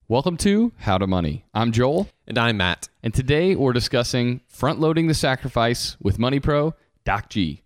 Welcome to How to Money. I'm Joel. And I'm Matt. And today we're discussing front-loading the sacrifice with Money Pro, Doc G.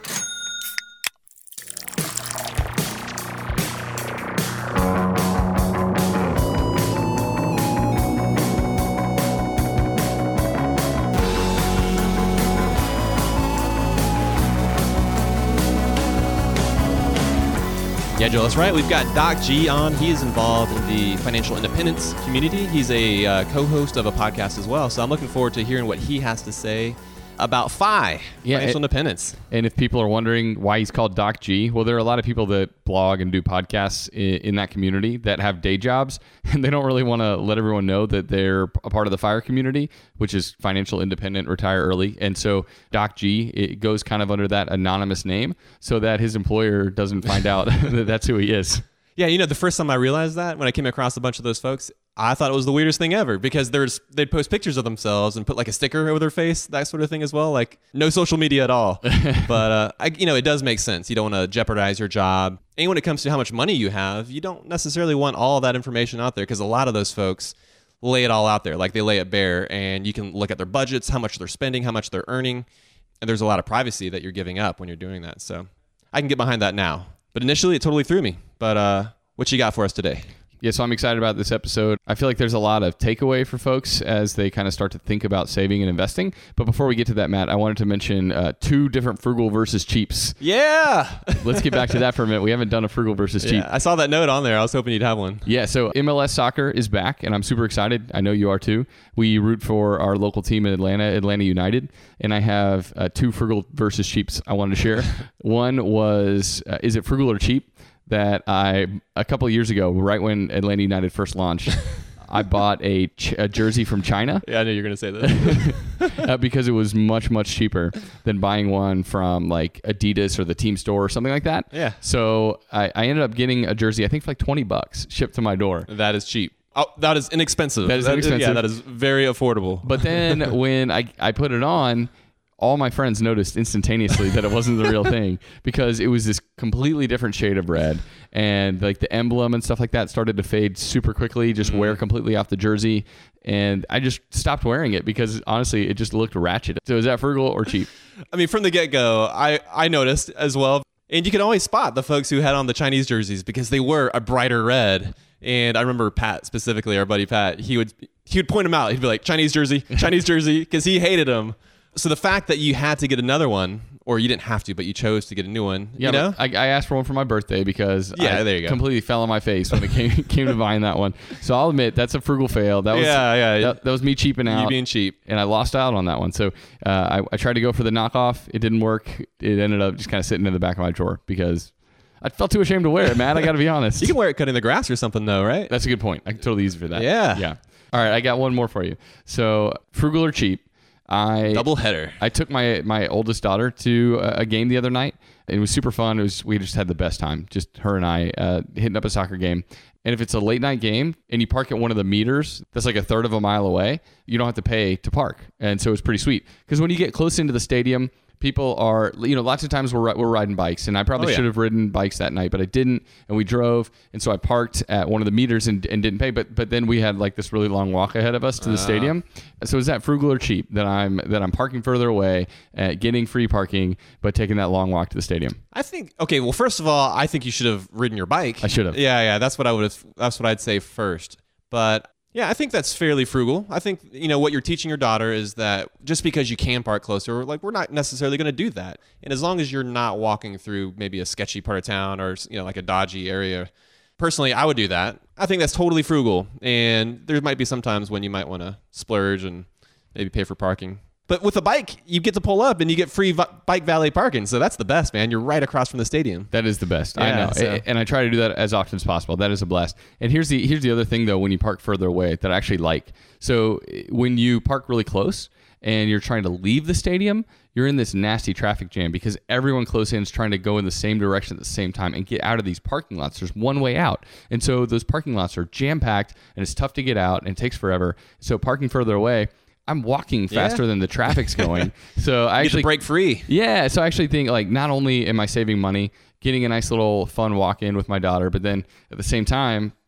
Yeah, Joel, that's right. We've got Doc G on. He is involved in the financial independence community. He's a co-host of a podcast as well. So I'm looking forward to hearing what he has to say about financial independence. And if people are wondering why he's called Doc G, well, there are a lot of people that blog and do podcasts in that community that have day jobs, and they don't really want to let everyone know that they're a part of the FIRE community, which is financial independent, retire early. And so Doc G, it goes kind of under that anonymous name so that his employer doesn't find out that that's who he is. Yeah, you know, the first time I realized that, when I came across a bunch of those folks, I thought it was the weirdest thing ever because they'd post pictures of themselves and put like a sticker over their face, that sort of thing as well. Like no social media at all. But, it does make sense. You don't want to jeopardize your job. And when it comes to how much money you have, you don't necessarily want all of that information out there because a lot of those folks lay it all out there. Like they lay it bare and you can look at their budgets, how much they're spending, how much they're earning. And there's a lot of privacy that you're giving up when you're doing that. So I can get behind that now. But initially it totally threw me. But what you got for us today? Yeah, so I'm excited about this episode. I feel like there's a lot of takeaway for folks as they kind of start to think about saving and investing. But before we get to that, Matt, I wanted to mention two different frugal versus cheaps. Yeah. Let's get back to that for a minute. We haven't done a frugal versus cheap. I saw that note on there. I was hoping you'd have one. Yeah, so MLS soccer is back, and I'm super excited. I know you are too. We root for our local team in Atlanta United, and I have two frugal versus cheaps I wanted to share. One was, is it frugal or cheap? That a couple of years ago, right when Atlanta United first launched, I bought a jersey from China. Yeah, I knew you were going to say that. Because it was much, much cheaper than buying one from like Adidas or the team store or something like that. Yeah. So I ended up getting a jersey, I think for like $20 shipped to my door. That is cheap. Oh, that is inexpensive. That is inexpensive. Yeah, that is very affordable. But then when I put it on, all my friends noticed instantaneously that it wasn't the real thing because it was this completely different shade of red, and like the emblem and stuff like that started to fade super quickly, just wear completely off the jersey, and I just stopped wearing it because honestly it just looked ratchet. So is that frugal or cheap? I mean, from the get-go, I noticed as well, and you could always spot the folks who had on the Chinese jerseys because they were a brighter red. And I remember Pat specifically, our buddy Pat, he would point them out. He'd be like, Chinese jersey, because he hated them. So the fact that you had to get another one, or you didn't have to, but you chose to get a new one, yeah, you know? I asked for one for my birthday because there you go. Completely fell on my face when it came to buying that one. So I'll admit, that's a frugal fail. That was that was me cheaping out. You being cheap. And I lost out on that one. So I tried to go for the knockoff. It didn't work. It ended up just kind of sitting in the back of my drawer because I felt too ashamed to wear it, man. I got to be honest. You can wear it cutting the grass or something, though, right? That's a good point. I can totally use it for that. Yeah. All right, I got one more for you. So frugal or cheap? Double header. I took my oldest daughter to a game the other night. It was super fun. We just had the best time, just her and I hitting up a soccer game. And if it's a late night game and you park at one of the meters that's like a third of a mile away, you don't have to pay to park. And so it's pretty sweet because when you get close into the stadium, people are, lots of times we're riding bikes, and I probably should have ridden bikes that night, but I didn't, and we drove, and so I parked at one of the meters and didn't pay, but then we had like this really long walk ahead of us to the stadium. So is that frugal or cheap that I'm parking further away, getting free parking, but taking that long walk to the stadium? I think, okay, well, first of all, I think you should have ridden your bike. I should have. Yeah, that's what I'd say first. But yeah, I think that's fairly frugal. I think, what you're teaching your daughter is that just because you can park closer, like we're not necessarily going to do that. And as long as you're not walking through maybe a sketchy part of town or, like a dodgy area, personally, I would do that. I think that's totally frugal. And there might be some times when you might want to splurge and maybe pay for parking. But with a bike, you get to pull up and you get free bike valet parking. So that's the best, man. You're right across from the stadium. That is the best. I know. So. And I try to do that as often as possible. That is a blast. And here's the other thing, though, when you park further away that I actually like. So when you park really close and you're trying to leave the stadium, you're in this nasty traffic jam because everyone close in is trying to go in the same direction at the same time and get out of these parking lots. There's one way out. And so those parking lots are jam-packed and it's tough to get out and it takes forever. So parking further away, I'm walking faster than the traffic's going. So I actually get to break free. Yeah. So I actually think like not only am I saving money, getting a nice little fun walk in with my daughter, but then at the same time,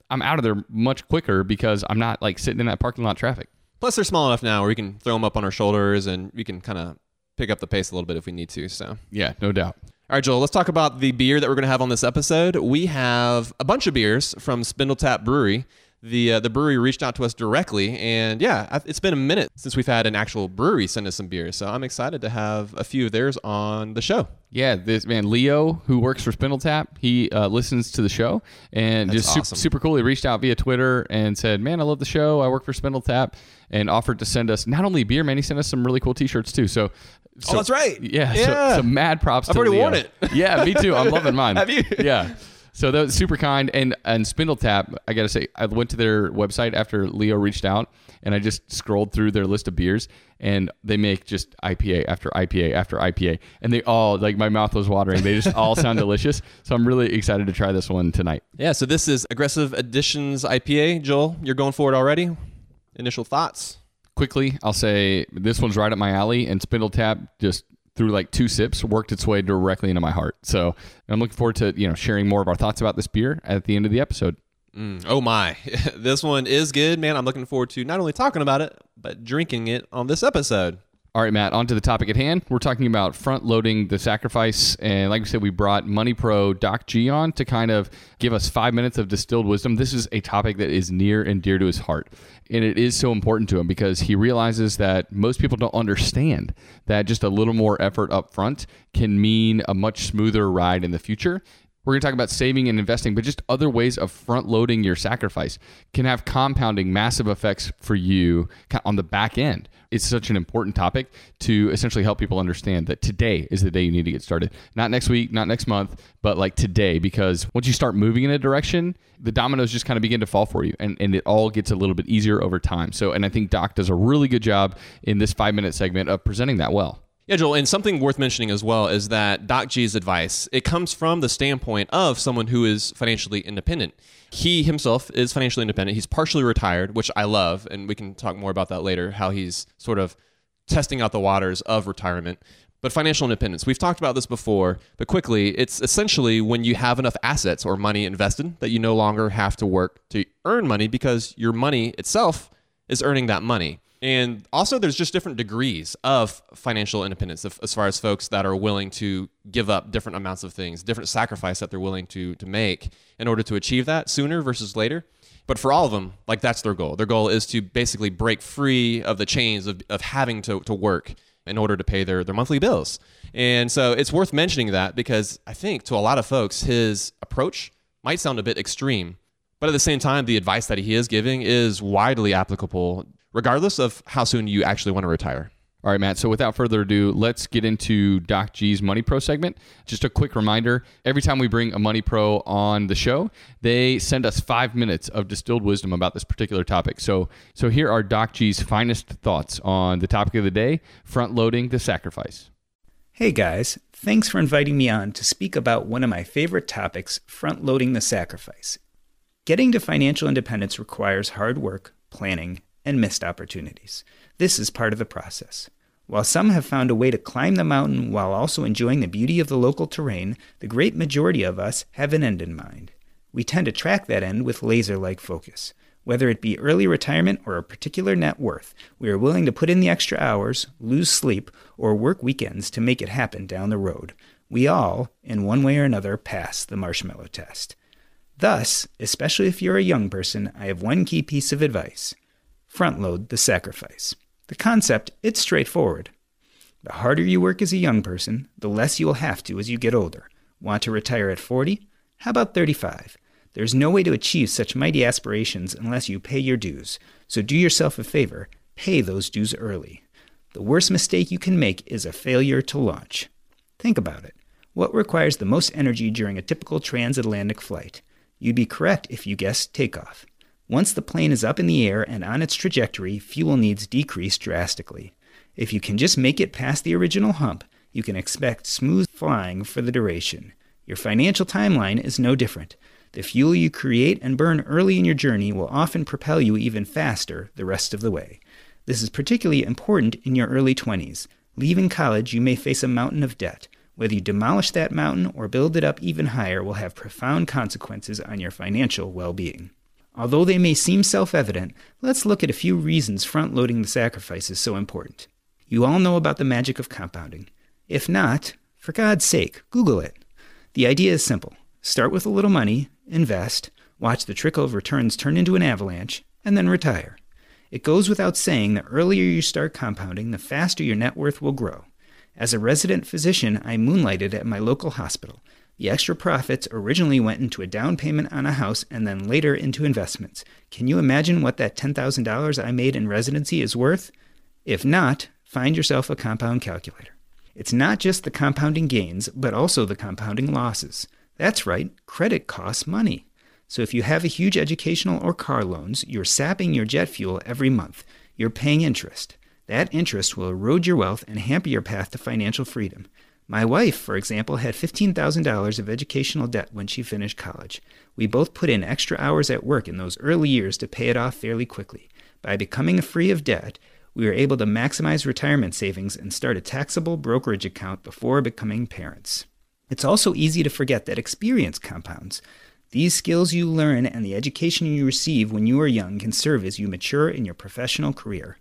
I'm out of there much quicker because I'm not like sitting in that parking lot traffic. Plus, they're small enough now where we can throw them up on our shoulders and we can kind of pick up the pace a little bit if we need to. So Yeah, no doubt. All right, Joel, let's talk about the beer that we're going to have on this episode. We have a bunch of beers from Spindletap Brewery. The brewery reached out to us directly, and yeah, it's been a minute since we've had an actual brewery send us some beers, so I'm excited to have a few of theirs on the show. Yeah, this man, Leo, who works for Spindletap, he listens to the show, and That's just awesome. super cool. He reached out via Twitter and said, man, I love the show. I work for Spindletap, and offered to send us not only beer, man, he sent us some really cool t-shirts too. So that's right. Yeah. So mad props I've to already Leo. worn it. Yeah, me too. I'm loving mine. Have you? Yeah. So that was super kind. And Spindletap, I got to say, I went to their website after Leo reached out, and I just scrolled through their list of beers, and they make just IPA after IPA after IPA. And they all, like, my mouth was watering. They just all sound delicious. So I'm really excited to try this one tonight. Yeah, so this is Aggressive Additions IPA. Joel, you're going for it already? Initial thoughts? Quickly, I'll say this one's right up my alley, and Spindletap just through like 2 sips worked its way directly into my heart. So I'm looking forward to sharing more of our thoughts about this beer at the end of the episode. Oh my, this one is good, man. I'm looking forward to not only talking about it, but drinking it on this episode. All right, Matt, on to the topic at hand. We're talking about front-loading the sacrifice. And like we said, we brought Money Pro Doc G on to kind of give us 5 minutes of distilled wisdom. This is a topic that is near and dear to his heart. And it is so important to him because he realizes that most people don't understand that just a little more effort up front can mean a much smoother ride in the future. We're going to talk about saving and investing, but just other ways of front-loading your sacrifice can have compounding massive effects for you on the back end. It's such an important topic to essentially help people understand that today is the day you need to get started. Not next week, not next month, but like today, because once you start moving in a direction, the dominoes just kind of begin to fall for you, and it all gets a little bit easier over time. So, and I think Doc does a really good job in this 5-minute segment of presenting that well. Yeah, Joel, and something worth mentioning as well is that Doc G's advice, it comes from the standpoint of someone who is financially independent. He himself is financially independent. He's partially retired, which I love, and we can talk more about that later, how he's sort of testing out the waters of retirement. But financial independence, we've talked about this before, but quickly, it's essentially when you have enough assets or money invested that you no longer have to work to earn money because your money itself is earning that money. And also, there's just different degrees of financial independence as far as folks that are willing to give up different amounts of things, different sacrifice that they're willing to make in order to achieve that sooner versus later. But for all of them, like that's their goal. Their goal is to basically break free of the chains of having to work in order to pay their monthly bills. And so it's worth mentioning that because I think to a lot of folks, his approach might sound a bit extreme. But at the same time, the advice that he is giving is widely applicable regardless of how soon you actually want to retire. All right, Matt. So without further ado, let's get into Doc G's Money Pro segment. Just a quick reminder, every time we bring a Money Pro on the show, they send us 5 minutes of distilled wisdom about this particular topic. So here are Doc G's finest thoughts on the topic of the day, front-loading the sacrifice. Hey guys, thanks for inviting me on to speak about one of my favorite topics, front-loading the sacrifice. Getting to financial independence requires hard work, planning, and missed opportunities. This is part of the process. While some have found a way to climb the mountain while also enjoying the beauty of the local terrain, the great majority of us have an end in mind. We tend to track that end with laser-like focus. Whether it be early retirement or a particular net worth, we are willing to put in the extra hours, lose sleep, or work weekends to make it happen down the road. We all, in one way or another, pass the marshmallow test. Thus, especially if you're a young person, I have one key piece of advice. Front-load the sacrifice. The concept, it's straightforward. The harder you work as a young person, the less you will have to as you get older. Want to retire at 40? How about 35? There's no way to achieve such mighty aspirations unless you pay your dues. So do yourself a favor, pay those dues early. The worst mistake you can make is a failure to launch. Think about it. What requires the most energy during a typical transatlantic flight? You'd be correct if you guessed takeoff. Once the plane is up in the air and on its trajectory, fuel needs decrease drastically. If you can just make it past the original hump, you can expect smooth flying for the duration. Your financial timeline is no different. The fuel you create and burn early in your journey will often propel you even faster the rest of the way. This is particularly important in your early 20s. Leaving college, you may face a mountain of debt. Whether you demolish that mountain or build it up even higher will have profound consequences on your financial well-being. Although they may seem self-evident, let's look at a few reasons front-loading the sacrifice is so important. You all know about the magic of compounding. If not, for God's sake, Google it. The idea is simple. Start with a little money, invest, watch the trickle of returns turn into an avalanche, and then retire. It goes without saying the earlier you start compounding, the faster your net worth will grow. As a resident physician, I moonlighted at my local hospital. The extra profits originally went into a down payment on a house and then later into investments. Can you imagine what that $10,000 I made in residency is worth? If not, find yourself a compound calculator. It's not just the compounding gains, but also the compounding losses. That's right, credit costs money. So if you have a huge educational or car loans, you're sapping your jet fuel every month. You're paying interest. That interest will erode your wealth and hamper your path to financial freedom. My wife, for example, had $15,000 of educational debt when she finished college. We both put in extra hours at work in those early years to pay it off fairly quickly. By becoming free of debt, we were able to maximize retirement savings and start a taxable brokerage account before becoming parents. It's also easy to forget that experience compounds. These skills you learn and the education you receive when you are young can serve as you mature in your professional career.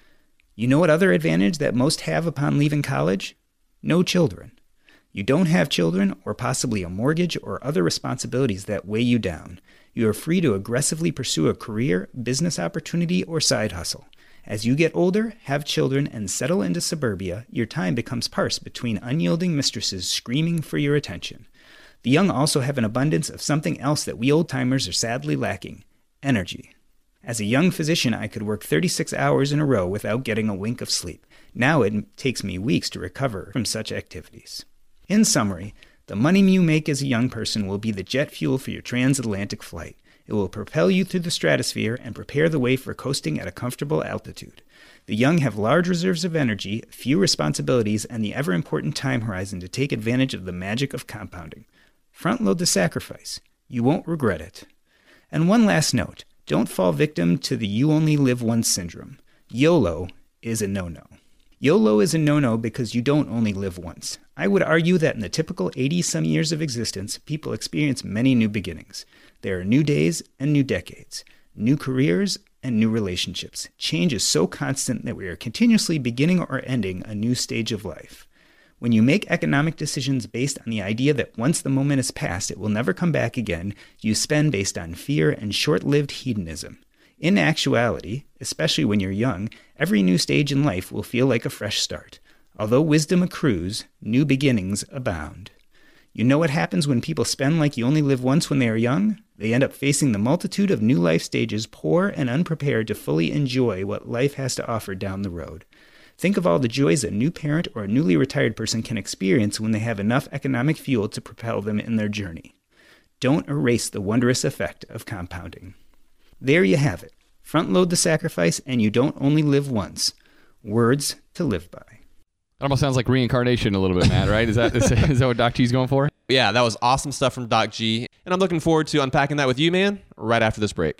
You know what other advantage that most have upon leaving college? No children. You don't have children or possibly a mortgage or other responsibilities that weigh you down. You are free to aggressively pursue a career, business opportunity, or side hustle. As you get older, have children, and settle into suburbia, your time becomes parsed between unyielding mistresses screaming for your attention. The young also have an abundance of something else that we old-timers are sadly lacking: energy. As a young physician, I could work 36 hours in a row without getting a wink of sleep. Now it takes me weeks to recover from such activities. In summary, the money you make as a young person will be the jet fuel for your transatlantic flight. It will propel you through the stratosphere and prepare the way for coasting at a comfortable altitude. The young have large reserves of energy, few responsibilities, and the ever-important time horizon to take advantage of the magic of compounding. Front-load the sacrifice. You won't regret it. And one last note. Don't fall victim to the you only live once syndrome. YOLO is a no-no. YOLO is a no-no because you don't only live once. I would argue that in the typical 80-some years of existence, people experience many new beginnings. There are new days and new decades, new careers and new relationships. Change is so constant that we are continuously beginning or ending a new stage of life. When you make economic decisions based on the idea that once the moment is past, it will never come back again, you spend based on fear and short-lived hedonism. In actuality, especially when you're young, every new stage in life will feel like a fresh start. Although wisdom accrues, new beginnings abound. You know what happens when people spend like you only live once when they are young? They end up facing the multitude of new life stages, poor and unprepared to fully enjoy what life has to offer down the road. Think of all the joys a new parent or a newly retired person can experience when they have enough economic fuel to propel them in their journey. Don't erase the wondrous effect of compounding. There you have it. Front load the sacrifice and you don't only live once. Words to live by. It almost sounds like reincarnation a little bit, Matt, right? Is that what Doc G's going for? Yeah, that was awesome stuff from Doc G. And I'm looking forward to unpacking that with you, man, right after this break.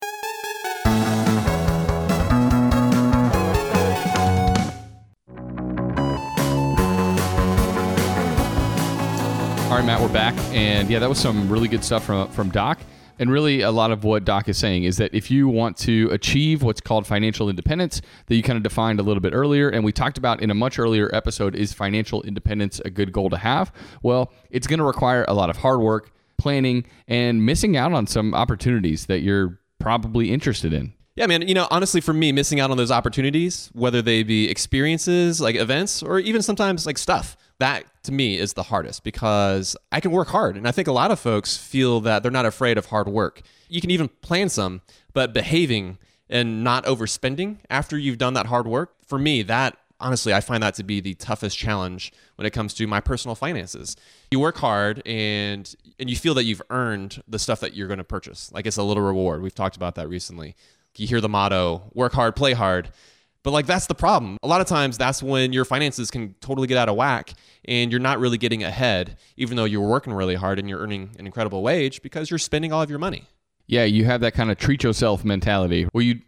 All right, Matt, we're back. And yeah, that was some really good stuff from Doc. And really, a lot of what Doc is saying is that if you want to achieve what's called financial independence, that you kind of defined a little bit earlier, and we talked about in a much earlier episode, is financial independence a good goal to have? Well, it's going to require a lot of hard work, planning, and missing out on some opportunities that you're probably interested in. Yeah, man, honestly, for me, missing out on those opportunities, whether they be experiences, like events, or even sometimes like stuff, that to me is the hardest because I can work hard. And I think a lot of folks feel that they're not afraid of hard work. You can even plan some, but behaving and not overspending after you've done that hard work, for me, that honestly, I find that to be the toughest challenge when it comes to my personal finances. You work hard and you feel that you've earned the stuff that you're going to purchase. Like it's a little reward. We've talked about that recently. You hear the motto, work hard, play hard. But that's the problem. A lot of times that's when your finances can totally get out of whack and you're not really getting ahead, even though you're working really hard and you're earning an incredible wage because you're spending all of your money. Yeah, you have that kind of treat yourself mentality where you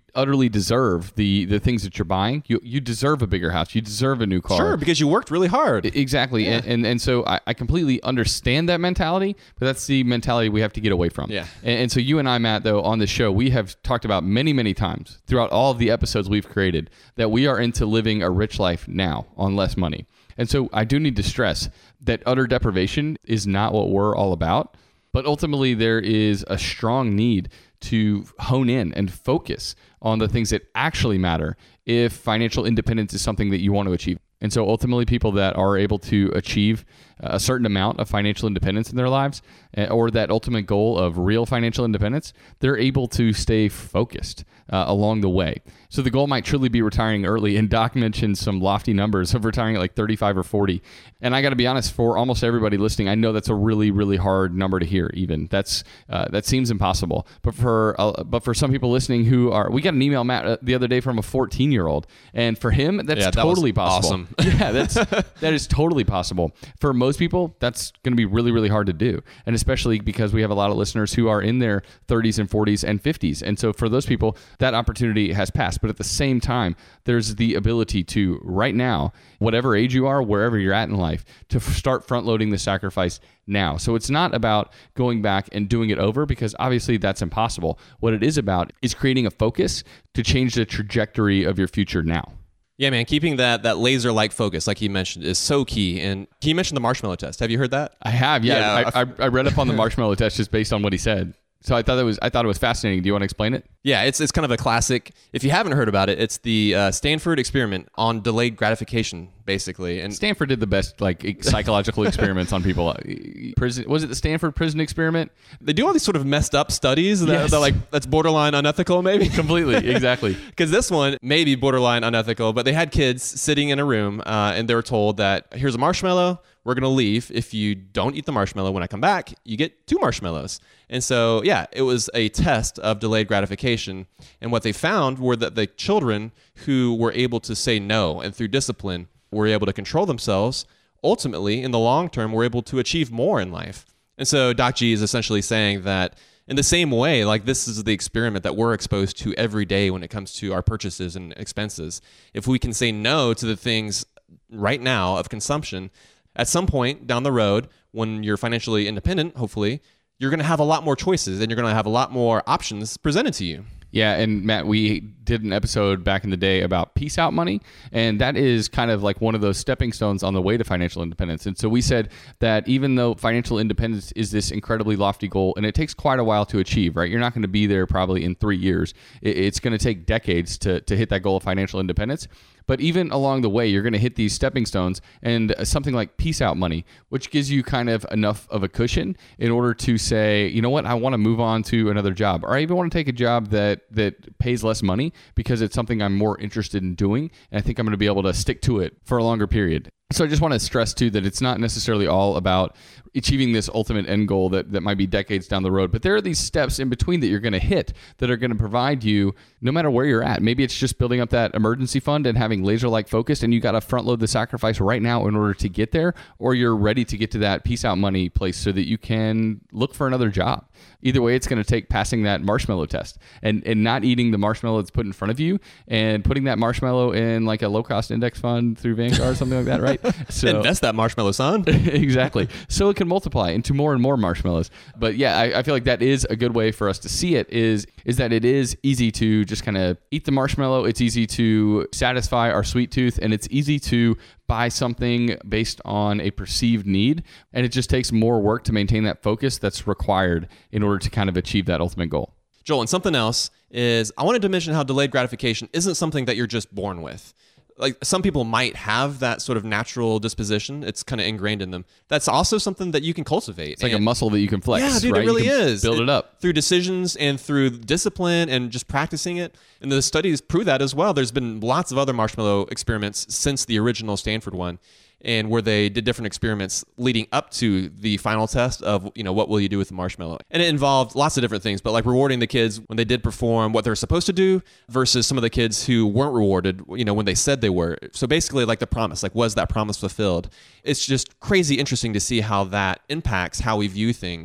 utterly deserve the things that you're buying. You deserve a bigger house. You deserve a new car. Sure, because you worked really hard. Exactly. Yeah. And so I completely understand that mentality, but that's the mentality we have to get away from. Yeah. And so you and I, Matt, though, on the show, we have talked about many, many times throughout all of the episodes we've created that we are into living a rich life now on less money. And so I do need to stress that utter deprivation is not what we're all about. But ultimately, there is a strong need to hone in and focus on the things that actually matter if financial independence is something that you want to achieve. And so ultimately, people that are able to achieve a certain amount of financial independence in their lives, or that ultimate goal of real financial independence, they're able to stay focused along the way. So the goal might truly be retiring early. And Doc mentioned some lofty numbers of retiring at like 35 or 40. And I got to be honest, for almost everybody listening, I know that's a really, really hard number to hear. Even that seems impossible. But for some people listening who are, we got an email, Matt, the other day from a 14-year-old, and for him, that's totally possible. Awesome. Yeah, that is totally possible. For most people, that's going to be really, really hard to do. And especially because we have a lot of listeners who are in their 30s and 40s and 50s. And so for those people, that opportunity has passed. But at the same time, there's the ability to, right now, whatever age you are, wherever you're at in life, to start front loading the sacrifice now. So it's not about going back and doing it over, because obviously that's impossible. What it is about is creating a focus to change the trajectory of your future now. Yeah, man, keeping that laser-like focus, like he mentioned, is so key. And he mentioned the marshmallow test. Have you heard that? I have, yeah. I read up on the marshmallow test just based on what he said. So I thought it was fascinating. Do you want to explain it? Yeah, it's kind of a classic. If you haven't heard about it, it's the Stanford experiment on delayed gratification, basically. And Stanford did the best psychological experiments on people. Prison, was it the Stanford prison experiment? They do all these sort of messed up studies that's borderline unethical, maybe. Completely, exactly. Because this one may be borderline unethical, but they had kids sitting in a room and they were told that here's a marshmallow. We're going to leave. If you don't eat the marshmallow when I come back, you get 2 marshmallows. And so, yeah, it was a test of delayed gratification. And what they found were that the children who were able to say no and through discipline were able to control themselves, ultimately, in the long term, were able to achieve more in life. And so Doc G is essentially saying that in the same way, like this is the experiment that we're exposed to every day when it comes to our purchases and expenses. If we can say no to the things right now of consumption, at some point down the road, when you're financially independent, hopefully, you're going to have a lot more choices and you're going to have a lot more options presented to you. Yeah, and Matt, we did an episode back in the day about peace out money, and that is kind of like one of those stepping stones on the way to financial independence. And so we said that even though financial independence is this incredibly lofty goal, and it takes quite a while to achieve, right? You're not going to be there probably in 3 years. It's going to take decades to hit that goal of financial independence. But even along the way, you're going to hit these stepping stones and something like peace out money, which gives you kind of enough of a cushion in order to say, you know what, I want to move on to another job, or I even want to take a job that pays less money because it's something I'm more interested in doing, and I think I'm going to be able to stick to it for a longer period. So I just want to stress, too, that it's not necessarily all about achieving this ultimate end goal that might be decades down the road, but there are these steps in between that you're going to hit that are going to provide you no matter where you're at. Maybe it's just building up that emergency fund and having laser-like focus, and you got to front load the sacrifice right now in order to get there, or you're ready to get to that peace out money place so that you can look for another job. Either way, it's going to take passing that marshmallow test and not eating the marshmallow that's put in front of you and putting that marshmallow in like a low-cost index fund through Vanguard or something like that, right? So invest that marshmallow, son. Exactly. So it can multiply into more and more marshmallows. But yeah, I feel like that is a good way for us to see it is that it is easy to just kind of eat the marshmallow. It's easy to satisfy our sweet tooth, and it's easy to buy something based on a perceived need. And it just takes more work to maintain that focus that's required in order to kind of achieve that ultimate goal. Joel, and something else is I wanted to mention how delayed gratification isn't something that you're just born with. Like some people might have that sort of natural disposition. It's kind of ingrained in them. That's also something that you can cultivate. It's like a muscle that you can flex. Yeah, dude, right? It really is. Build it up. Through decisions and through discipline and just practicing it. And the studies prove that as well. There's been lots of other marshmallow experiments since the original Stanford one, and where they did different experiments leading up to the final test of, what will you do with the marshmallow? And it involved lots of different things, but like rewarding the kids when they did perform what they're supposed to do versus some of the kids who weren't rewarded, when they said they were. So basically like the promise, like was that promise fulfilled? It's just crazy interesting to see how that impacts how we view things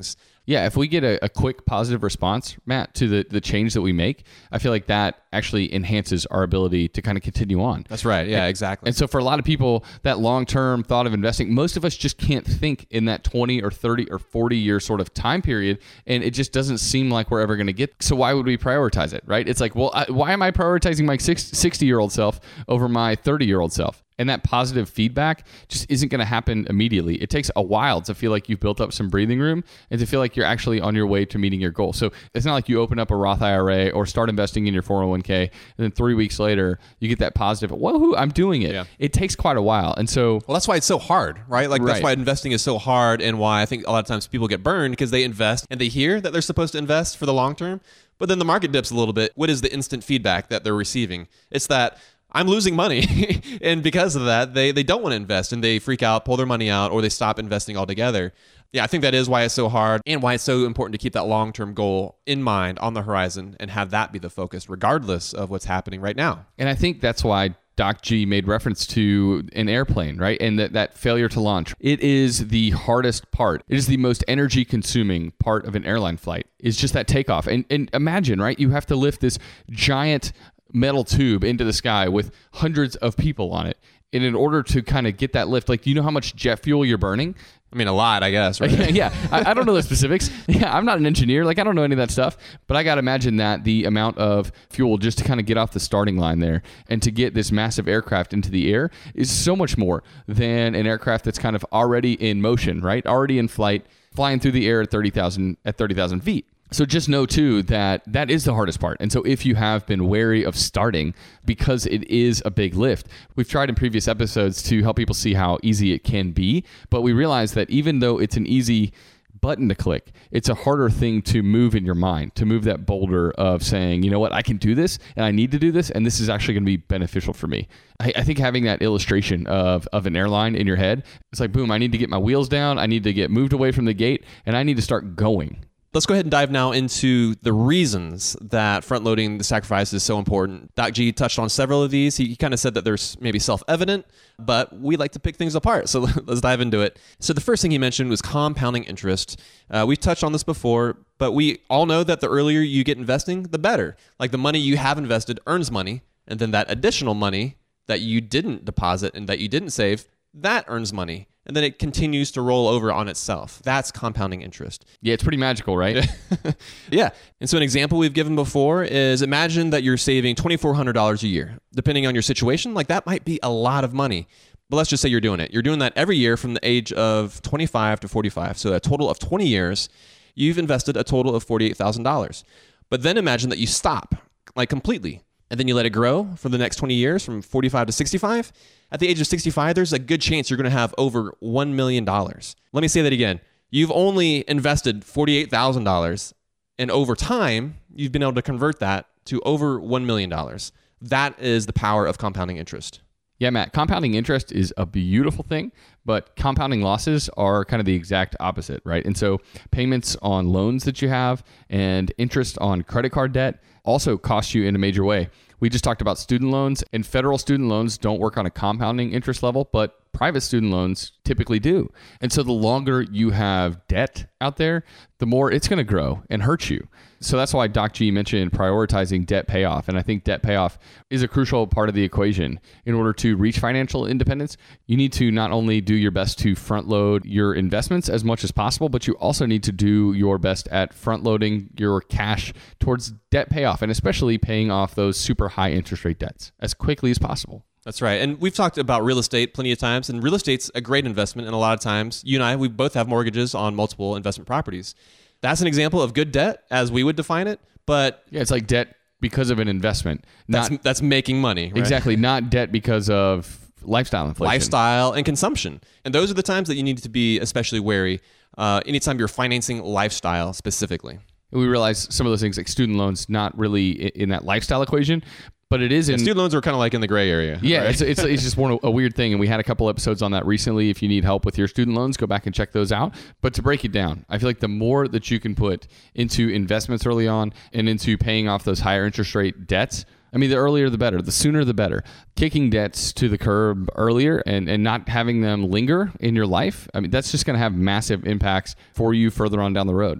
Yeah, if we get a quick positive response, Matt, to the change that we make, I feel like that actually enhances our ability to kind of continue on. That's right. Yeah, exactly. And so for a lot of people, that long-term thought of investing, most of us just can't think in that 20 or 30 or 40-year sort of time period, and it just doesn't seem like we're ever going to get. So why would we prioritize it, right? It's like, well, why am I prioritizing my 60-year-old self over my 30-year-old self? And that positive feedback just isn't going to happen immediately. It takes a while to feel like you've built up some breathing room and to feel like you're actually on your way to meeting your goal. So it's not like you open up a Roth IRA or start investing in your 401k, and then 3 weeks later, you get that positive, whoa, I'm doing it. Yeah. It takes quite a while. And so... Well, that's why it's so hard, right? Like, that's why investing is so hard, and why I think a lot of times people get burned because they invest and they hear that they're supposed to invest for the long term, but then the market dips a little bit. What is the instant feedback that they're receiving? It's that I'm losing money. And because of that, they don't want to invest, and they freak out, pull their money out, or they stop investing altogether. Yeah, I think that is why it's so hard, and why it's so important to keep that long-term goal in mind on the horizon and have that be the focus regardless of what's happening right now. And I think that's why Doc G made reference to an airplane, right? And that failure to launch. It is the hardest part. It is the most energy consuming part of an airline flight, is just that takeoff. And imagine, right? You have to lift this giant metal tube into the sky with hundreds of people on it. And in order to kind of get that lift, like, do you know how much jet fuel you're burning? I mean, a lot, I guess, right? Yeah. I don't know the specifics. Yeah, I'm not an engineer. Like, I don't know any of that stuff. But I got to imagine that the amount of fuel just to kind of get off the starting line there and to get this massive aircraft into the air is so much more than an aircraft that's kind of already in motion, right? Already in flight, flying through the air at 30,000 feet. So just know, too, that that is the hardest part. And so if you have been wary of starting, because it is a big lift, we've tried in previous episodes to help people see how easy it can be. But we realize that even though it's an easy button to click, it's a harder thing to move in your mind, to move that boulder of saying, you know what, I can do this and I need to do this, and this is actually going to be beneficial for me. I think having that illustration of an airline in your head, it's like, boom, I need to get my wheels down, I need to get moved away from the gate, and I need to start going. Let's go ahead and dive now into the reasons that front-loading the sacrifice is so important. Doc G touched on several of these. He kind of said that there's maybe self-evident, but we like to pick things apart. So let's dive into it. So the first thing he mentioned was compounding interest. We've touched on this before, but we all know that the earlier you get investing, the better. Like, the money you have invested earns money, and then that additional money that you didn't deposit and that you didn't save, that earns money. And then it continues to roll over on itself. That's compounding interest. Yeah, it's pretty magical, right? Yeah. And so an example we've given before is, imagine that you're saving $2,400 a year. Depending on your situation, like, that might be a lot of money. But let's just say you're doing it. You're doing that every year from the age of 25 to 45. So a total of 20 years, you've invested a total of $48,000. But then imagine that you stop, like, completely. And then you let it grow for the next 20 years from 45 to 65. At the age of 65, there's a good chance you're going to have over $1 million. Let me say that again. You've only invested $48,000, and over time, you've been able to convert that to over $1 million. That is the power of compounding interest. Yeah, Matt, compounding interest is a beautiful thing, but compounding losses are kind of the exact opposite, right? And so payments on loans that you have and interest on credit card debt also cost you in a major way. We just talked about student loans, and federal student loans don't work on a compounding interest level, but private student loans typically do. And so the longer you have debt out there, the more it's going to grow and hurt you. So that's why Doc G mentioned prioritizing debt payoff. And I think debt payoff is a crucial part of the equation. In order to reach financial independence, you need to not only do your best to front load your investments as much as possible, but you also need to do your best at front loading your cash towards debt payoff, and especially paying off those super high interest rate debts as quickly as possible. That's right. And we've talked about real estate plenty of times, and real estate's a great investment. And a lot of times, you and I, we both have mortgages on multiple investment properties. That's an example of good debt as we would define it. But yeah, it's like debt because of an investment. That's making money, right? Exactly. Not debt because of lifestyle inflation. Lifestyle and consumption. And those are the times that you need to be especially wary anytime you're financing lifestyle specifically. We realize some of those things, like student loans, not really in that lifestyle equation, but it is in... Student loans are kind of like in the gray area. Yeah, right? it's just a weird thing, and we had a couple episodes on that recently. If you need help with your student loans, go back and check those out. But to break it down, I feel like the more that you can put into investments early on and into paying off those higher interest rate debts, I mean, the earlier the better. The sooner the better. Kicking debts to the curb earlier and not having them linger in your life, I mean, that's just going to have massive impacts for you further on down the road.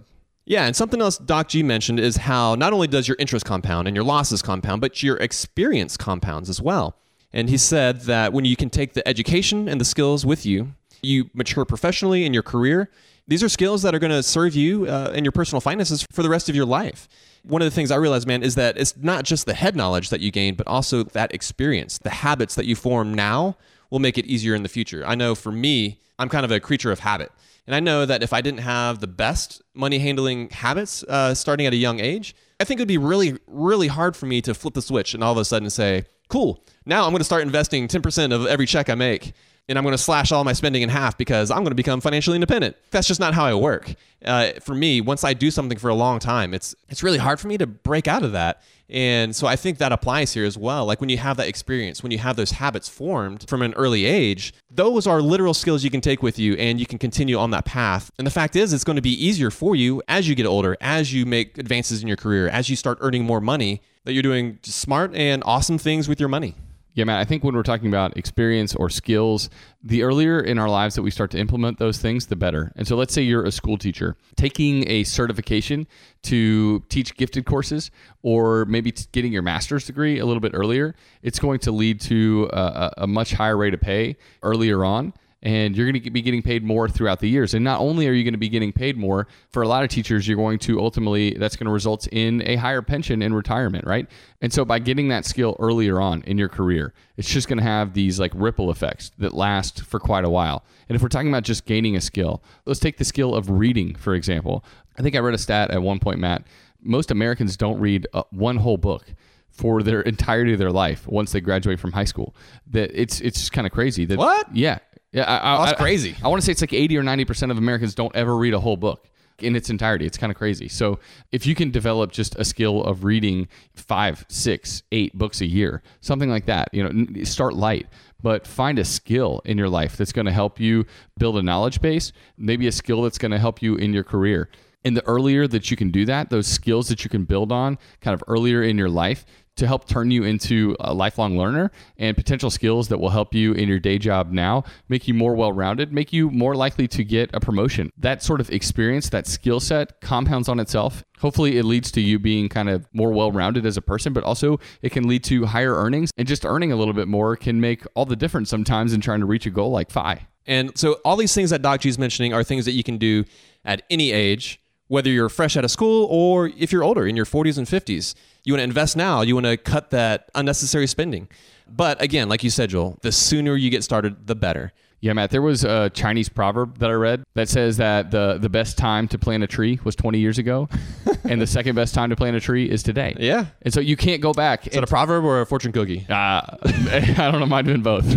Yeah, and something else Doc G mentioned is how not only does your interest compound and your losses compound, but your experience compounds as well. And he said that when you can take the education and the skills with you, you mature professionally in your career. These are skills that are going to serve you and your personal finances for the rest of your life. One of the things I realized, man, is that it's not just the head knowledge that you gain, but also that experience. The habits that you form now will make it easier in the future. I know for me, I'm kind of a creature of habit. And I know that if I didn't have the best money handling habits starting at a young age, I think it would be really, really hard for me to flip the switch and all of a sudden say, cool, now I'm going to start investing 10% of every check I make. And I'm going to slash all my spending in half because I'm going to become financially independent. That's just not how I work. For me, once I do something for a long time, it's really hard for me to break out of that. And so I think that applies here as well. Like when you have that experience, when you have those habits formed from an early age, those are literal skills you can take with you and you can continue on that path. And the fact is, it's going to be easier for you as you get older, as you make advances in your career, as you start earning more money, that you're doing smart and awesome things with your money. Yeah, Matt, I think when we're talking about experience or skills, the earlier in our lives that we start to implement those things, the better. And so let's say you're a school teacher. Taking a certification to teach gifted courses or maybe getting your master's degree a little bit earlier, it's going to lead to a much higher rate of pay earlier on. And you're going to be getting paid more throughout the years. And not only are you going to be getting paid more, for a lot of teachers, you're going to ultimately, that's going to result in a higher pension in retirement, right? And so by getting that skill earlier on in your career, it's just going to have these like ripple effects that last for quite a while. And if we're talking about just gaining a skill, let's take the skill of reading, for example. I think I read a stat at one point, Matt. Most Americans don't read one whole book for their entirety of their life once they graduate from high school. That it's just kind of crazy. That, what? Yeah. Yeah, that's crazy. I want to say it's like 80 or 90% of Americans don't ever read a whole book in its entirety. It's kind of crazy. So if you can develop just a skill of reading 5, 6, 8 books a year, something like that, start light, but find a skill in your life that's going to help you build a knowledge base, maybe a skill that's going to help you in your career. And the earlier that you can do that, those skills that you can build on kind of earlier in your life, to help turn you into a lifelong learner and potential skills that will help you in your day job now, make you more well-rounded, make you more likely to get a promotion. That sort of experience, that skill set compounds on itself. Hopefully it leads to you being kind of more well-rounded as a person, but also it can lead to higher earnings, and just earning a little bit more can make all the difference sometimes in trying to reach a goal like FI. And so all these things that Doc G is mentioning are things that you can do at any age, whether you're fresh out of school or if you're older in your 40s and 50s. You want to invest now. You want to cut that unnecessary spending. But again, like you said, Joel, the sooner you get started, the better. Yeah, Matt, there was a Chinese proverb that I read that says that the best time to plant a tree was 20 years ago, and the second best time to plant a tree is today. Yeah. And so you can't go back. Is that a proverb or a fortune cookie? I don't know, might have been both.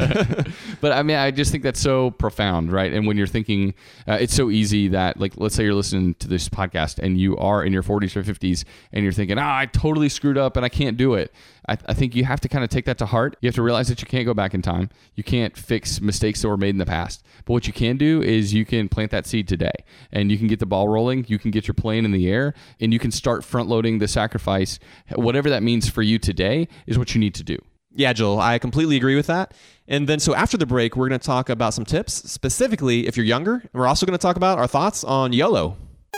But I mean, I just think that's so profound, right? And when you're thinking, it's so easy that, like, let's say you're listening to this podcast and you are in your 40s or 50s and you're thinking, I totally screwed up and I can't do it. I think you have to kind of take that to heart. You have to realize that you can't go back in time. You can't fix mistakes that were made in the past. But what you can do is you can plant that seed today, and you can get the ball rolling. You can get your plane in the air, and you can start front loading the sacrifice. Whatever that means for you today is what you need to do. Yeah, Joel, I completely agree with that. And then so after the break, we're going to talk about some tips, specifically if you're younger. And we're also going to talk about our thoughts on YOLO.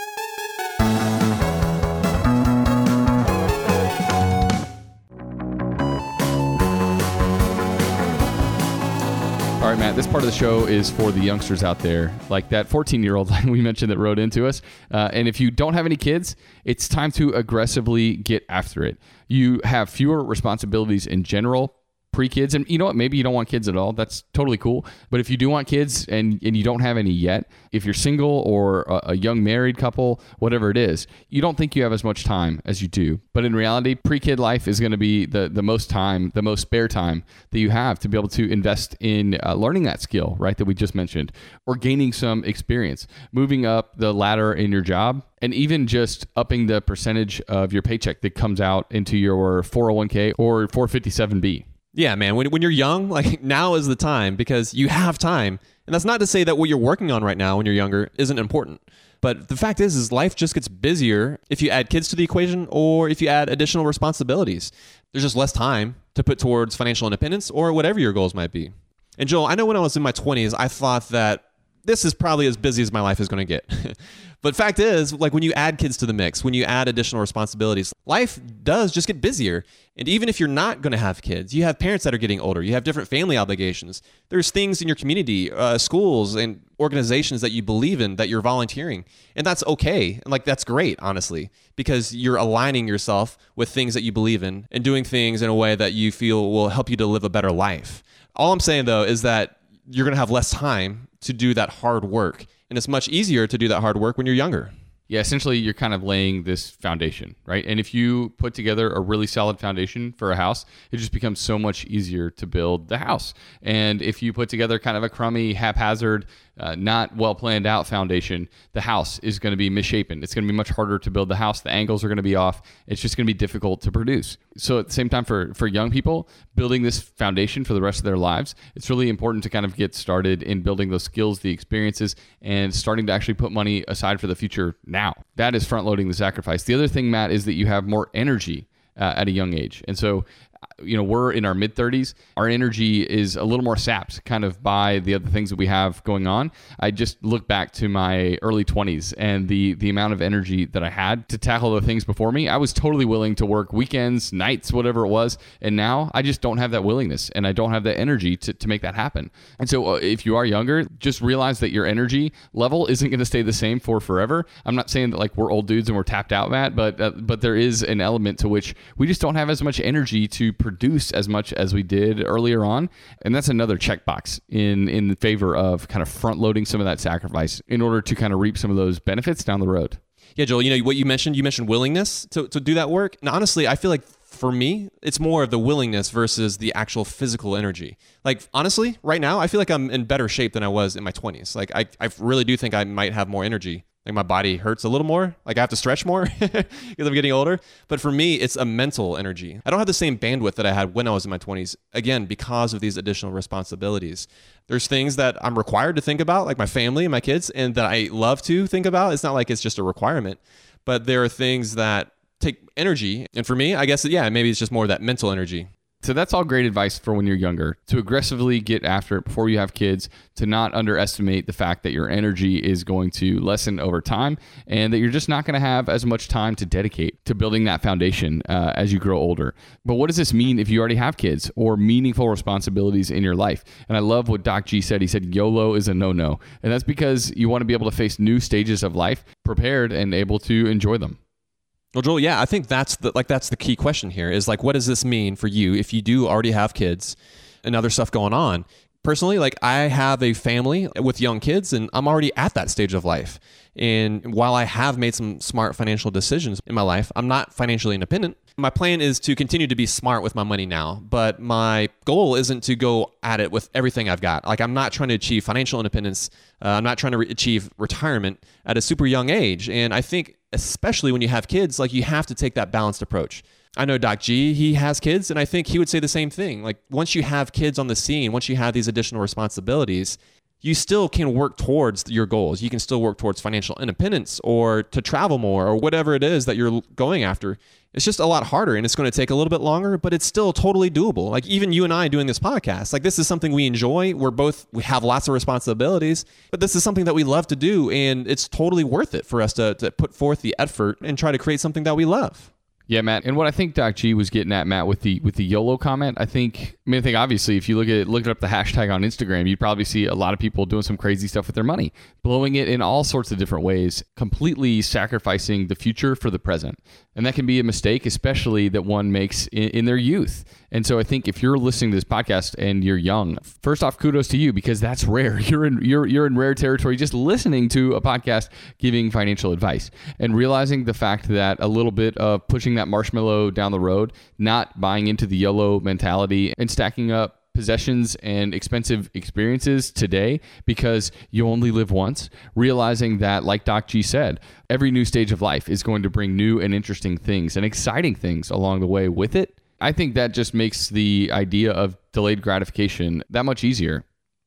All right, Matt, this part of the show is for the youngsters out there, like that 14-year-old we mentioned that wrote into us. And if you don't have any kids, it's time to aggressively get after it. You have fewer responsibilities in general, pre-kids. And you know what? Maybe you don't want kids at all. That's totally cool. But if you do want kids and you don't have any yet, if you're single or a young married couple, whatever it is, you don't think you have as much time as you do. But in reality, pre-kid life is going to be the most time, the most spare time that you have to be able to invest in learning that skill, right, that we just mentioned, or gaining some experience, moving up the ladder in your job, and even just upping the percentage of your paycheck that comes out into your 401k or 457b. Yeah, man, when you're young, like now is the time because you have time. And that's not to say that what you're working on right now when you're younger isn't important. But the fact is life just gets busier if you add kids to the equation or if you add additional responsibilities. There's just less time to put towards financial independence or whatever your goals might be. And Joel, I know when I was in my 20s, I thought that this is probably as busy as my life is going to get. But fact is, like when you add kids to the mix, when you add additional responsibilities, life does just get busier. And even if you're not going to have kids, you have parents that are getting older, you have different family obligations. There's things in your community, schools and organizations that you believe in that you're volunteering. And that's okay. And like, that's great, honestly, because you're aligning yourself with things that you believe in and doing things in a way that you feel will help you to live a better life. All I'm saying though, is that you're going to have less time to do that hard work. And it's much easier to do that hard work when you're younger. Yeah, essentially you're kind of laying this foundation, right? And if you put together a really solid foundation for a house, it just becomes so much easier to build the house. And if you put together kind of a crummy, haphazard, not well planned out foundation, the house is going to be misshapen. It's going to be much harder to build the house. The angles are going to be off. It's just going to be difficult to produce. So at the same time, for young people, building this foundation for the rest of their lives, it's really important to kind of get started in building those skills, the experiences, and starting to actually put money aside for the future now. That is front loading the sacrifice. The other thing, Matt, is that you have more energy at a young age. And so, we're in our mid-30s. Our energy is a little more sapped kind of by the other things that we have going on. I just look back to my early 20s and the amount of energy that I had to tackle the things before me. I was totally willing to work weekends, nights, whatever it was. And now I just don't have that willingness and I don't have that energy to make that happen. And so if you are younger, just realize that your energy level isn't going to stay the same for forever. I'm not saying that like we're old dudes and we're tapped out, Matt, but there is an element to which we just don't have as much energy to produce as much as we did earlier on. And that's another checkbox in favor of kind of front loading some of that sacrifice in order to kind of reap some of those benefits down the road. Yeah, Joel, what you mentioned willingness to do that work. And honestly, I feel like for me, it's more of the willingness versus the actual physical energy. Like, honestly, right now, I feel like I'm in better shape than I was in my 20s. Like, I really do think I might have more energy. Like my body hurts a little more. Like I have to stretch more because I'm getting older. But for me, it's a mental energy. I don't have the same bandwidth that I had when I was in my 20s, again, because of these additional responsibilities. There's things that I'm required to think about, like my family and my kids, and that I love to think about. It's not like it's just a requirement, but there are things that take energy. And for me, I guess, maybe it's just more of that mental energy. So that's all great advice for when you're younger, to aggressively get after it before you have kids, to not underestimate the fact that your energy is going to lessen over time and that you're just not going to have as much time to dedicate to building that foundation as you grow older. But what does this mean if you already have kids or meaningful responsibilities in your life? And I love what Doc G said. He said YOLO is a no-no. And that's because you want to be able to face new stages of life prepared and able to enjoy them. Well, Joel, I think that's the key question here is like, what does this mean for you if you do already have kids and other stuff going on? Personally, like I have a family with young kids and I'm already at that stage of life. And while I have made some smart financial decisions in my life, I'm not financially independent. My plan is to continue to be smart with my money now, but my goal isn't to go at it with everything I've got. Like I'm not trying to achieve financial independence. I'm not trying to achieve retirement at a super young age. And I think especially when you have kids, like you have to take that balanced approach. I know Doc G, he has kids, and I think he would say the same thing. Like once you have kids on the scene, once you have these additional responsibilities, you still can work towards your goals. You can still work towards financial independence or to travel more or whatever it is that you're going after. It's just a lot harder and it's going to take a little bit longer, but it's still totally doable. Like even you and I doing this podcast, like this is something we enjoy. We have lots of responsibilities, but this is something that we love to do. And it's totally worth it for us to put forth the effort and try to create something that we love. Yeah, Matt. And what I think Doc G was getting at, Matt, with the YOLO comment, I think obviously if you look up the hashtag on Instagram, you'd probably see a lot of people doing some crazy stuff with their money, blowing it in all sorts of different ways, completely sacrificing the future for the present. And that can be a mistake, especially that one makes in their youth. And so I think if you're listening to this podcast and you're young, first off, kudos to you because that's rare. You're in rare territory just listening to a podcast giving financial advice and realizing the fact that a little bit of pushing that marshmallow down the road, not buying into the YOLO mentality and stacking up possessions and expensive experiences today because you only live once, realizing that, like Doc G said, every new stage of life is going to bring new and interesting things and exciting things along the way with it. I think that just makes the idea of delayed gratification that much easier.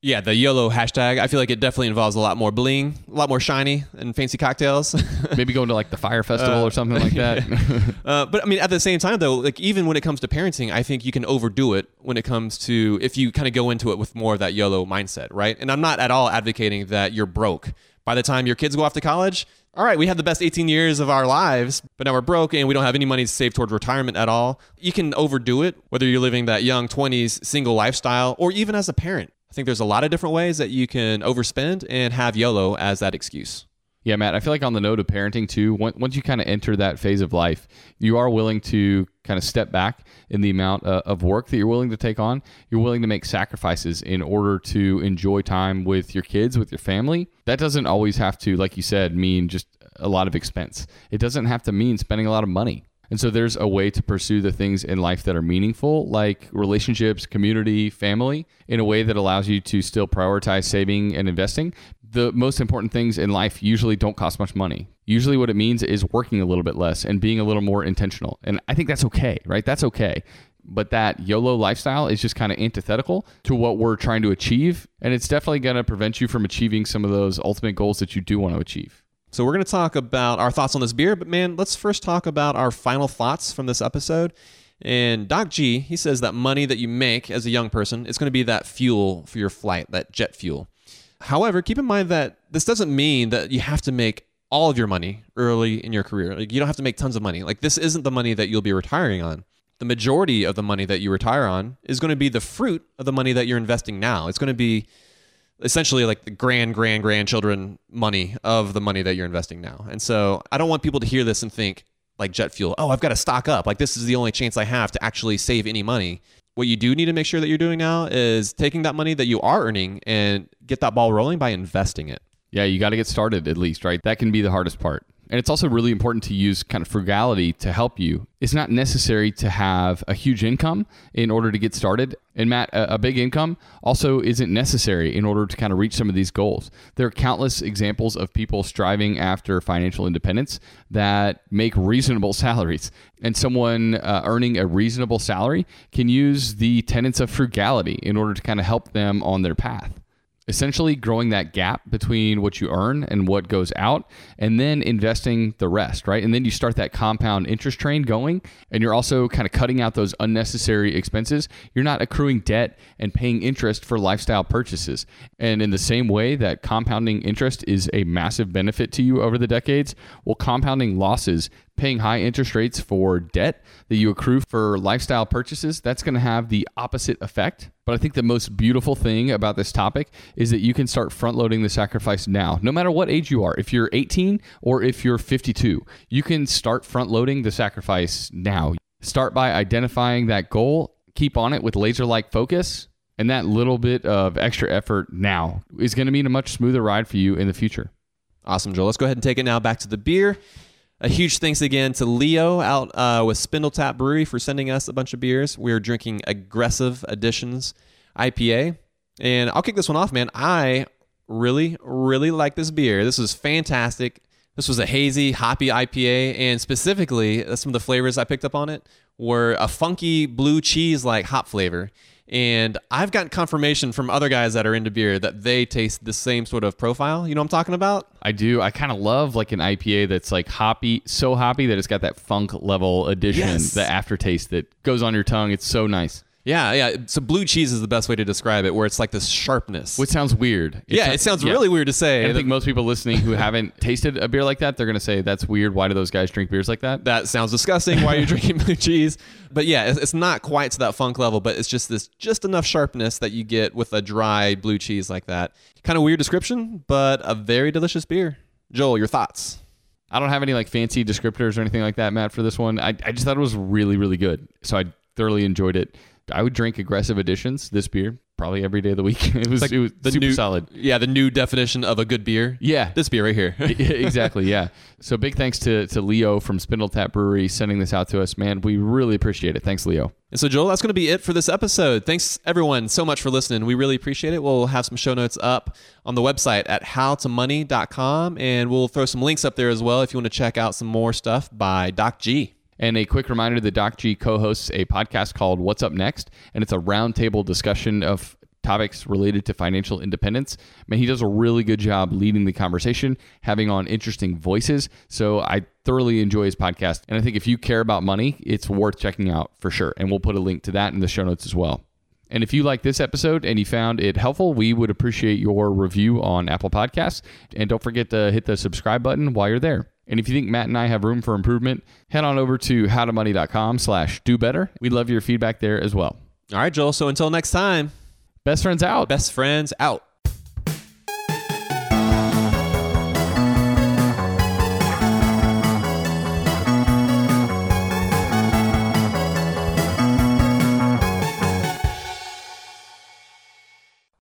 Yeah, the YOLO hashtag, I feel like it definitely involves a lot more bling, a lot more shiny and fancy cocktails. Maybe going to like the Fire Festival or something like that. But I mean, at the same time though, like even when it comes to parenting, I think you can overdo it when it comes to, if you kind of go into it with more of that YOLO mindset, right? And I'm not at all advocating that you're broke. By the time your kids go off to college, all right, we had the best 18 years of our lives, but now we're broke and we don't have any money to save towards retirement at all. You can overdo it, whether you're living that young 20s single lifestyle or even as a parent. I think there's a lot of different ways that you can overspend and have YOLO as that excuse. Yeah, Matt, I feel like on the note of parenting too, once you kind of enter that phase of life, you are willing to kind of step back in the amount of work that you're willing to take on. You're willing to make sacrifices in order to enjoy time with your kids, with your family. That doesn't always have to, like you said, mean just a lot of expense. It doesn't have to mean spending a lot of money. And so there's a way to pursue the things in life that are meaningful, like relationships, community, family, in a way that allows you to still prioritize saving and investing. The most important things in life usually don't cost much money. Usually what it means is working a little bit less and being a little more intentional. And I think that's okay, right? That's okay. But that YOLO lifestyle is just kind of antithetical to what we're trying to achieve. And it's definitely going to prevent you from achieving some of those ultimate goals that you do want to achieve. So we're going to talk about our thoughts on this beer, but man, let's first talk about our final thoughts from this episode. And Doc G, he says that money that you make as a young person is going to be that fuel for your flight, that jet fuel. However, keep in mind that this doesn't mean that you have to make all of your money early in your career. Like, you don't have to make tons of money. Like, this isn't the money that you'll be retiring on. The majority of the money that you retire on is going to be the fruit of the money that you're investing now. It's going to be essentially like the grandchildren money of the money that you're investing now. And so I don't want people to hear this and think like jet fuel, oh, I've got to stock up. Like, this is the only chance I have to actually save any money. What you do need to make sure that you're doing now is taking that money that you are earning and get that ball rolling by investing it. Yeah, you got to get started at least, right? That can be the hardest part. And it's also really important to use kind of frugality to help you. It's not necessary to have a huge income in order to get started. And Matt, a big income also isn't necessary in order to kind of reach some of these goals. There are countless examples of people striving after financial independence that make reasonable salaries. And someone earning a reasonable salary can use the tenets of frugality in order to kind of help them on their path. Essentially growing that gap between what you earn and what goes out, and then investing the rest, right? And then you start that compound interest train going, and you're also kind of cutting out those unnecessary expenses. You're not accruing debt and paying interest for lifestyle purchases. And in the same way that compounding interest is a massive benefit to you over the decades, well, compounding losses, paying high interest rates for debt that you accrue for lifestyle purchases, that's going to have the opposite effect. But I think the most beautiful thing about this topic is that you can start front-loading the sacrifice now, no matter what age you are. If you're 18 or if you're 52, you can start front-loading the sacrifice now. Start by identifying that goal, keep on it with laser-like focus, and that little bit of extra effort now is going to mean a much smoother ride for you in the future. Awesome, Joel. Let's go ahead and take it now back to the beer. A huge thanks again to Leo out with Spindle Tap Brewery for sending us a bunch of beers. We're drinking Aggressive Additions IPA. And I'll kick this one off, man. I really, really like this beer. This is fantastic. This was a hazy, hoppy IPA. And specifically, some of the flavors I picked up on it were a funky blue cheese-like hop flavor. And I've gotten confirmation from other guys that are into beer that they taste the same sort of profile. You know what I'm talking about? I do. I kind of love like an IPA that's like hoppy, so hoppy that it's got that funk level addition, Yes. the aftertaste that goes on your tongue. It's so nice. Yeah. So blue cheese is the best way to describe it, where it's like this sharpness. Which sounds weird. It sounds really weird to say. And I think most people listening who haven't tasted a beer like that, they're going to say, that's weird. Why do those guys drink beers like that? That sounds disgusting. Why are you drinking blue cheese? But yeah, it's not quite to that funk level, but it's just enough sharpness that you get with a dry blue cheese like that. Kind of weird description, but a very delicious beer. Joel, your thoughts? I don't have any like fancy descriptors or anything like that, Matt, for this one. I just thought it was really, really good. So I thoroughly enjoyed it. I would drink Aggressive Additions, this beer, probably every day of the week. It was super solid. Yeah, the new definition of a good beer. Yeah. This beer right here. Exactly, yeah. So big thanks to Leo from Spindle Tap Brewery sending this out to us, man. We really appreciate it. Thanks, Leo. And so, Joel, that's going to be it for this episode. Thanks, everyone, so much for listening. We really appreciate it. We'll have some show notes up on the website at howtomoney.com, and we'll throw some links up there as well if you want to check out some more stuff by Doc G. And a quick reminder that Doc G co-hosts a podcast called What's Up Next, and it's a roundtable discussion of topics related to financial independence. Man, he does a really good job leading the conversation, having on interesting voices. So I thoroughly enjoy his podcast. And I think if you care about money, it's worth checking out for sure. And we'll put a link to that in the show notes as well. And if you like this episode and you found it helpful, we would appreciate your review on Apple Podcasts. And don't forget to hit the subscribe button while you're there. And if you think Matt and I have room for improvement, head on over to howtomoney.com/do better. We'd love your feedback there as well. All right, Joel. So until next time, best friends out. Best friends out.